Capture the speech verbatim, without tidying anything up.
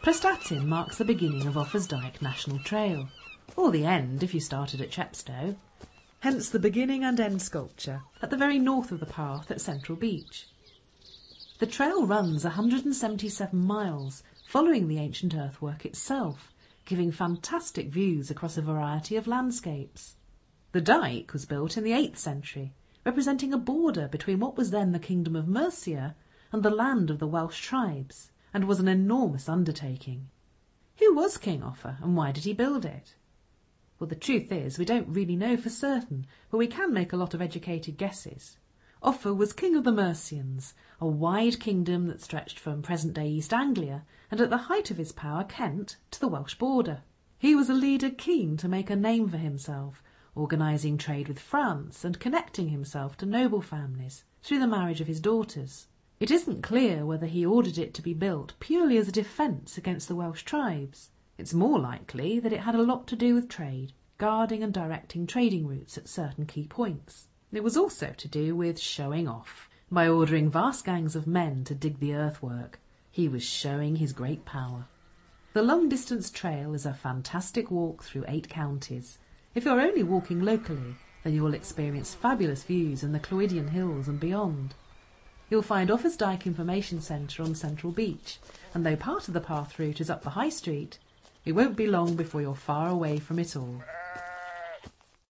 Prestatyn marks the beginning of Offa's Dyke National Trail, or the end if you started at Chepstow, hence the beginning and end sculpture at the very north of the path at Central Beach. The trail runs one hundred seventy-seven miles, following the ancient earthwork itself, giving fantastic views across a variety of landscapes. The dyke was built in the eighth century, representing a border between what was then the Kingdom of Mercia and the land of the Welsh tribes, and was an enormous undertaking. Who was King Offa, and why did he build it? Well, the truth is, we don't really know for certain, but we can make a lot of educated guesses. Offa was king of the Mercians, a wide kingdom that stretched from present-day East Anglia and at the height of his power Kent to the Welsh border. He was a leader keen to make a name for himself, organising trade with France and connecting himself to noble families through the marriage of his daughters. It isn't clear whether he ordered it to be built purely as a defence against the Welsh tribes. It's more likely that it had a lot to do with trade, guarding and directing trading routes at certain key points. It was also to do with showing off. By ordering vast gangs of men to dig the earthwork, he was showing his great power. The long-distance trail is a fantastic walk through eight counties. If you're only walking locally, then you will experience fabulous views in the Clwydian Hills and beyond. You'll find Offa's Dyke Information Centre on Central Beach, and though part of the path route is up the High Street, it won't be long before you're far away from it all.